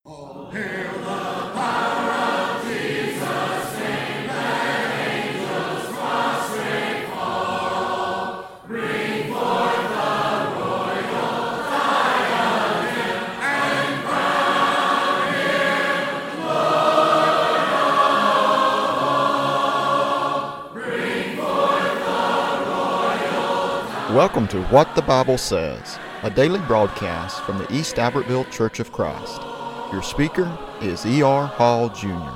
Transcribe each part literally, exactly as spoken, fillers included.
Oh, hail the power of Jesus' name, let angels prostrate fall. Bring forth the royal diadem and crown him Lord of all. Bring forth the royal diadem. Welcome to What the Bible Says, a daily broadcast from the East Albertville Church of Christ. Your speaker is E R Hall, Junior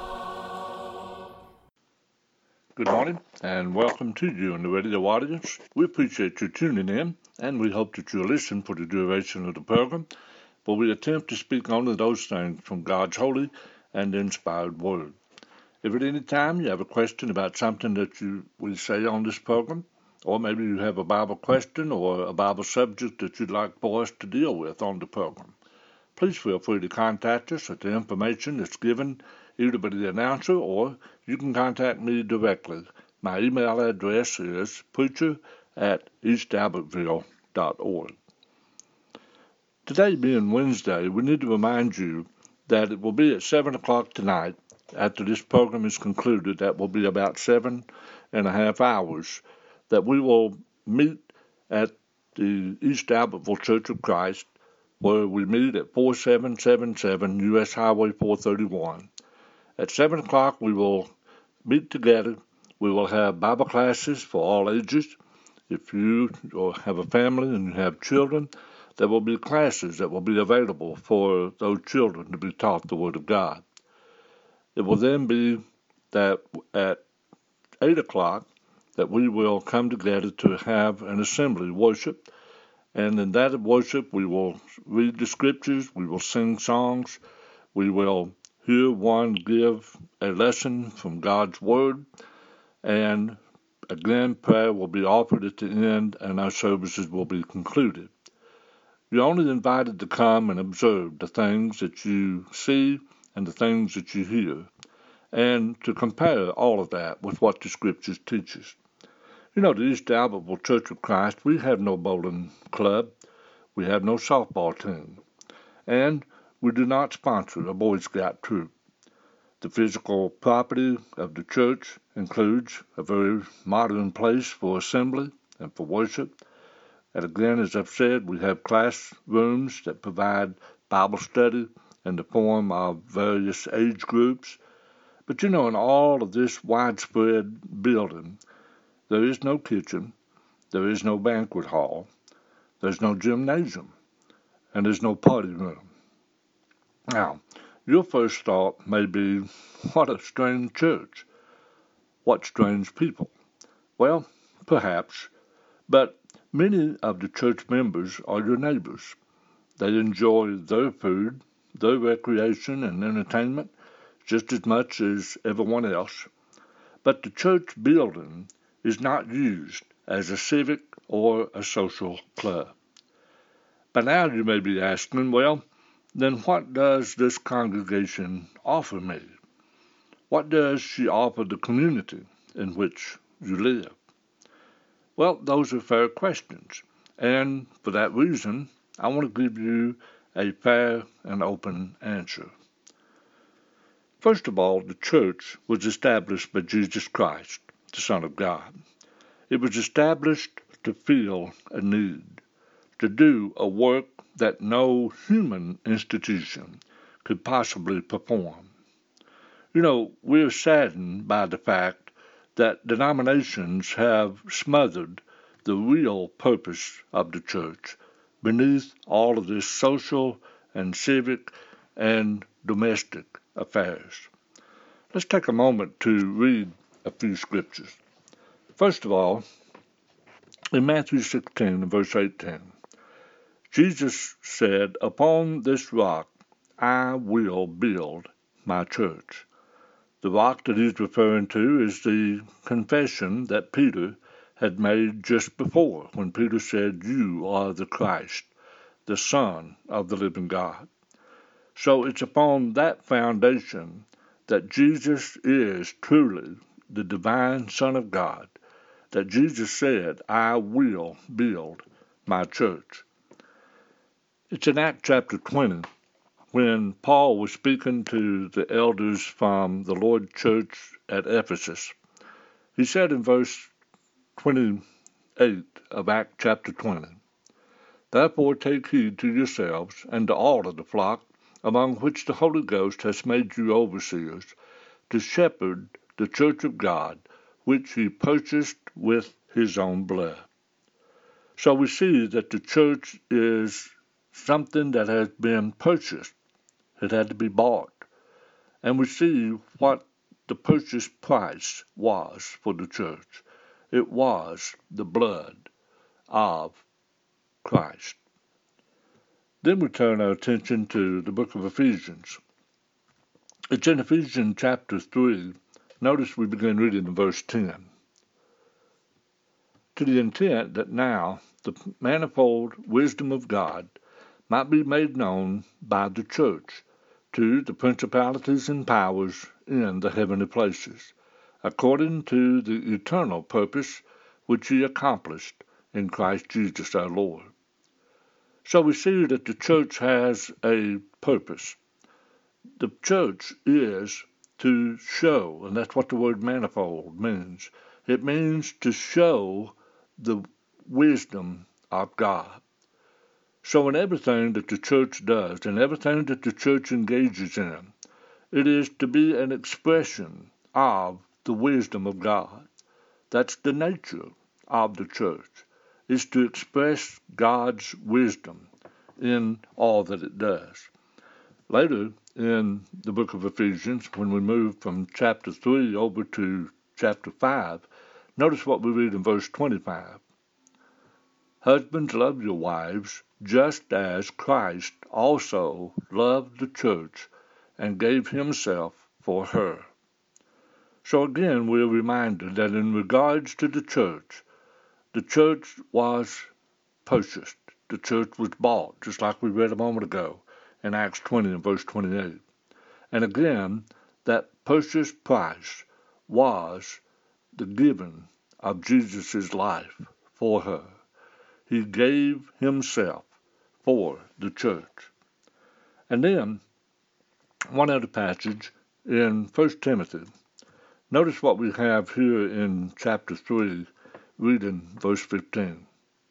Good morning, and welcome to you in the radio audience. We appreciate you tuning in, and we hope that you'll listen for the duration of the program, where we attempt to speak only those things from God's holy and inspired word. If at any time you have a question about something that you will say on this program, or maybe you have a Bible question or a Bible subject that you'd like for us to deal with on the program, please feel free to contact us at the information that's given either by the announcer or you can contact me directly. My email address is preacher at east albertville dot org. Today being Wednesday, we need to remind you that it will be at seven o'clock tonight after this program is concluded. That will be about seven and a half hours that we will meet at the East Albertville Church of Christ, where we meet at forty-seven seventy-seven U S Highway four thirty-one. At seven o'clock, we will meet together. We will have Bible classes for all ages. If you or have a family and you have children, there will be classes that will be available for those children to be taught the Word of God. It will then be that at eight o'clock that we will come together to have an assembly worship. And in that worship, we will read the scriptures, we will sing songs, we will hear one give a lesson from God's Word, and again, prayer will be offered at the end, and our services will be concluded. You're only invited to come and observe the things that you see and the things that you hear, and to compare all of that with what the Scriptures teach us. You know, the East Albertville Church of Christ, we have no bowling club, we have no softball team, and we do not sponsor a Boy Scout troop. The physical property of the church includes a very modern place for assembly and for worship. And again, as I've said, we have classrooms that provide Bible study in the form of various age groups. But you know, in all of this widespread building, there is no kitchen, there is no banquet hall, there's no gymnasium, and there's no party room. Now, your first thought may be, what a strange church. What strange people. Well, perhaps, but many of the church members are your neighbors. They enjoy their food, their recreation and entertainment just as much as everyone else. But the church building is not used as a civic or a social club. But now you may be asking, well, then what does this congregation offer me? What does she offer the community in which you live? Well, those are fair questions, and for that reason, I want to give you a fair and open answer. First of all, the church was established by Jesus Christ, the Son of God. It was established to fill a need, to do a work that no human institution could possibly perform. You know, we're saddened by the fact that denominations have smothered the real purpose of the church beneath all of this social and civic and domestic affairs. Let's take a moment to read a few scriptures. First of all, in Matthew sixteen, verse eighteen, Jesus said, "Upon this rock I will build my church." The rock that he's referring to is the confession that Peter had made just before, when Peter said, "You are the Christ, the Son of the living God." So it's upon that foundation that Jesus is truly the divine Son of God, that Jesus said, "I will build my church." It's in Acts chapter twenty when Paul was speaking to the elders from the Lord Church at Ephesus. He said in verse twenty-eight of Acts chapter twenty, "Therefore take heed to yourselves and to all of the flock, among which the Holy Ghost has made you overseers, to shepherd the church of God, which he purchased with his own blood." So we see that the church is something that has been purchased. It had to be bought. And we see what the purchase price was for the church. It was the blood of Christ. Then we turn our attention to the book of Ephesians. It's in Ephesians chapter three. Notice we begin reading in verse ten. To the intent that now the manifold wisdom of God might be made known by the church to the principalities and powers in the heavenly places, according to the eternal purpose which he accomplished in Christ Jesus our Lord. So we see that the church has a purpose. The church is to show, and that's what the word manifold means. It means to show the wisdom of God. So in everything that the church does, and everything that the church engages in, it is to be an expression of the wisdom of God. That's the nature of the church, is to express God's wisdom in all that it does. Later in the book of Ephesians, when we move from chapter three over to chapter five, notice what we read in verse twenty-five. "Husbands, love your wives, just as Christ also loved the church and gave himself for her." So again, we're reminded that in regards to the church, the church was purchased. The church was bought, just like we read a moment ago in Acts twenty and verse twenty-eight. And again, that purchase price was the giving of Jesus' life for her. He gave himself for the church. And then, one other passage in First Timothy. Notice what we have here in chapter three, reading verse fifteen.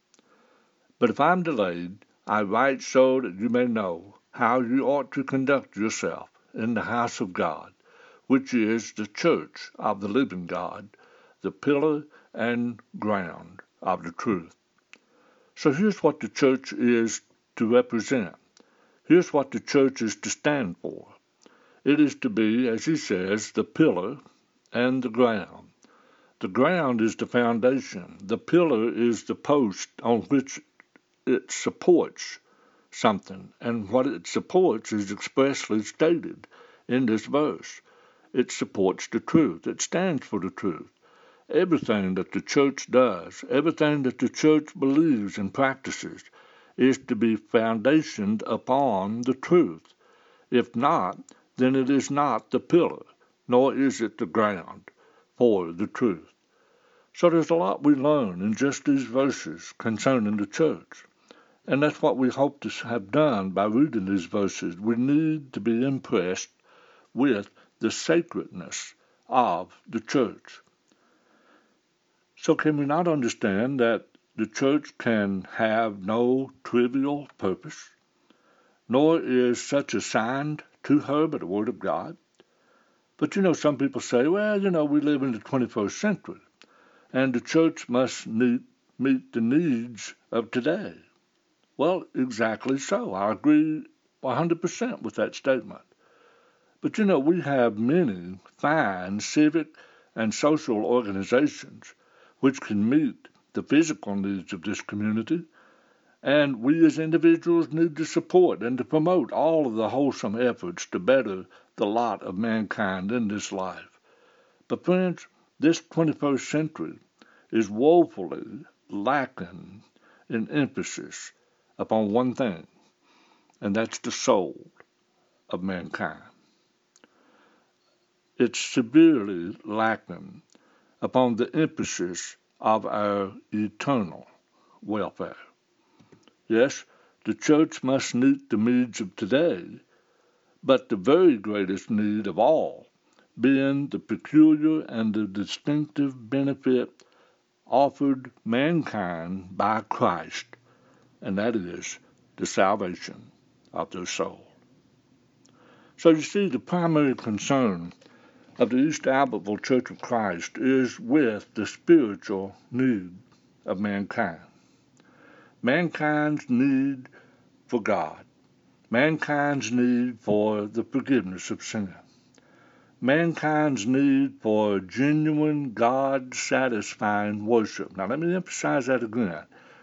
"But if I'm delayed, I write so that you may know how you ought to conduct yourself in the house of God, which is the church of the living God, the pillar and ground of the truth." So here's what the church is to represent. Here's what the church is to stand for. It is to be, as he says, the pillar and the ground. The ground is the foundation. The pillar is the post on which it supports something. And what it supports is expressly stated in this verse. It supports the truth. It stands for the truth. Everything that the church does, everything that the church believes and practices, is to be foundationed upon the truth. If not, then it is not the pillar, nor is it the ground for the truth. So there's a lot we learn in just these verses concerning the church. And that's what we hope to have done by reading these verses. We need to be impressed with the sacredness of the church. So can we not understand that the church can have no trivial purpose, nor is such assigned to her by the Word of God? But you know, some people say, well, you know, we live in the twenty-first century, and the church must meet, meet the needs of today. Well, exactly so. I agree one hundred percent with that statement. But you know, we have many fine civic and social organizations which can meet the physical needs of this community, and we as individuals need to support and to promote all of the wholesome efforts to better the lot of mankind in this life. But friends, this twenty-first century is woefully lacking in emphasis upon one thing, and that's the soul of mankind. It's severely lacking upon the emphasis of our eternal welfare. Yes, the church must meet the needs of today, but the very greatest need of all being the peculiar and the distinctive benefit offered mankind by Christ, and that is the salvation of their soul. So you see, the primary concern of the East Albertville Church of Christ is with the spiritual need of mankind. Mankind's need for God. Mankind's need for the forgiveness of sin. Mankind's need for genuine God-satisfying worship. Now let me emphasize that again.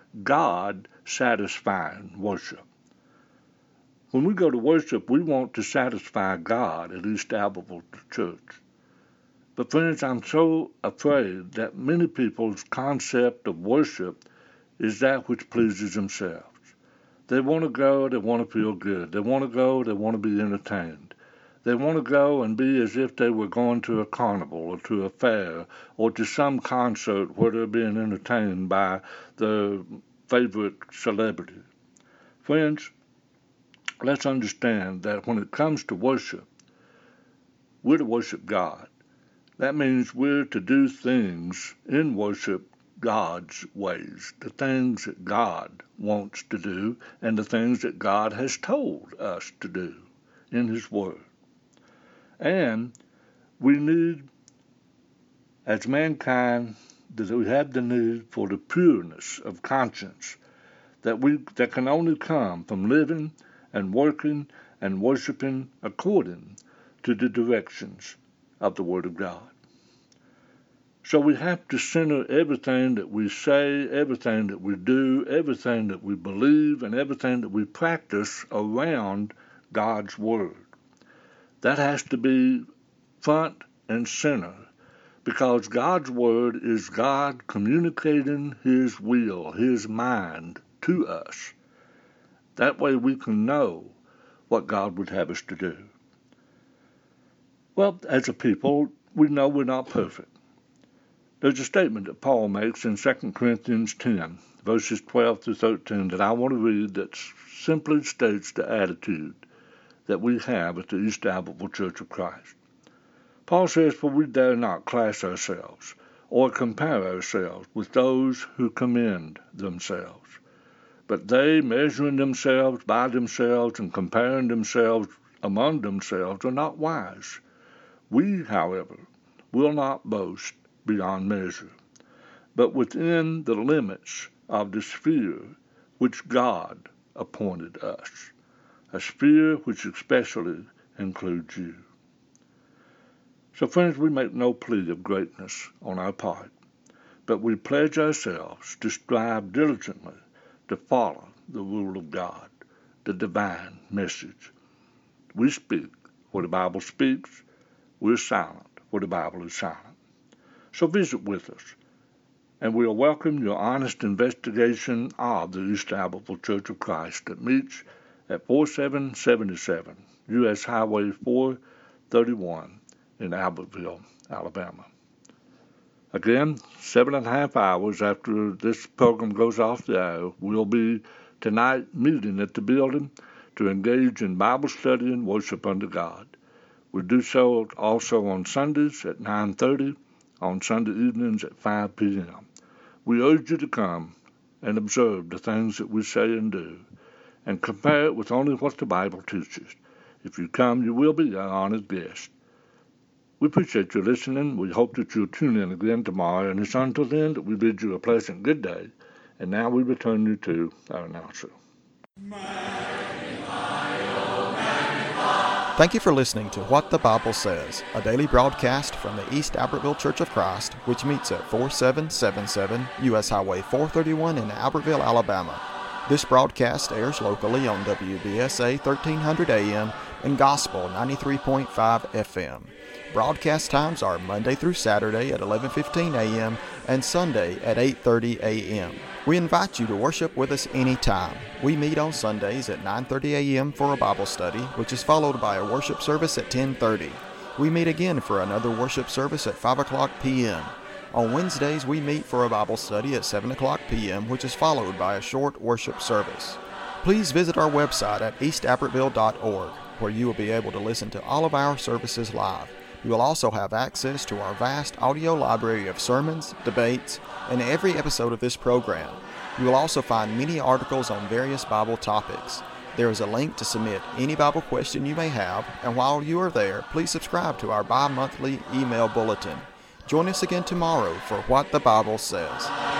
God-satisfying worship. When we go to worship, we want to satisfy God at East Albertville Church. But friends, I'm so afraid that many people's concept of worship is that which pleases themselves. They want to go, they want to feel good. They want to go, they want to be entertained. They want to go and be as if they were going to a carnival or to a fair or to some concert where they're being entertained by their favorite celebrity. Friends, let's understand that when it comes to worship, we're to worship God. That means we're to do things in worship God's ways, the things that God wants to do and the things that God has told us to do in His Word. And we need, as mankind, that we have the need for the pureness of conscience that we that can only come from living and working and worshiping according to the directions of the Word of God. So we have to center everything that we say, everything that we do, everything that we believe, and everything that we practice around God's Word. That has to be front and center, because God's Word is God communicating His will, His mind to us. That way we can know what God would have us to do. Well, as a people, we know we're not perfect. There's a statement that Paul makes in Second Corinthians ten, verses twelve through thirteen, that I want to read that simply states the attitude that we have at the East Albertville Church of Christ. Paul says, "For we dare not class ourselves or compare ourselves with those who commend themselves. But they, measuring themselves by themselves and comparing themselves among themselves, are not wise. We, however, will not boast beyond measure, but within the limits of the sphere which God appointed us, a sphere which especially includes you." So, friends, we make no plea of greatness on our part, but we pledge ourselves to strive diligently to follow the rule of God, the divine message. We speak where the Bible speaks. We're silent where the Bible is silent. So visit with us, and we'll welcome your honest investigation of the East Albertville Church of Christ that meets at forty-seven seventy-seven U S Highway four thirty-one in Albertville, Alabama. Again, seven and a half hours after this program goes off the air, we'll be tonight meeting at the building to engage in Bible study and worship unto God. We do so also on Sundays at nine thirty, on Sunday evenings at five p.m. We urge you to come and observe the things that we say and do, and compare it with only what the Bible teaches. If you come, you will be our honored guest. We appreciate you listening. We hope that you'll tune in again tomorrow, and it's until then that we bid you a pleasant good day. And now we return you to our announcer. Thank you for listening to What the Bible Says, a daily broadcast from the East Albertville Church of Christ, which meets at forty-seven seventy-seven U S Highway four thirty-one in Albertville, Alabama. This broadcast airs locally on W B S A thirteen hundred A M and Gospel ninety-three point five F M. Broadcast times are Monday through Saturday at eleven fifteen A M and Sunday at eight thirty A M We invite you to worship with us anytime. We meet on Sundays at nine thirty A M for a Bible study, which is followed by a worship service at ten thirty. We meet again for another worship service at five o'clock P M On Wednesdays, we meet for a Bible study at seven o'clock P M, which is followed by a short worship service. Please visit our website at east albertville dot org. where you will be able to listen to all of our services live. You will also have access to our vast audio library of sermons, debates, and every episode of this program. You will also find many articles on various Bible topics. There is a link to submit any Bible question you may have, and while you are there, please subscribe to our bi-monthly email bulletin. Join us again tomorrow for What the Bible Says.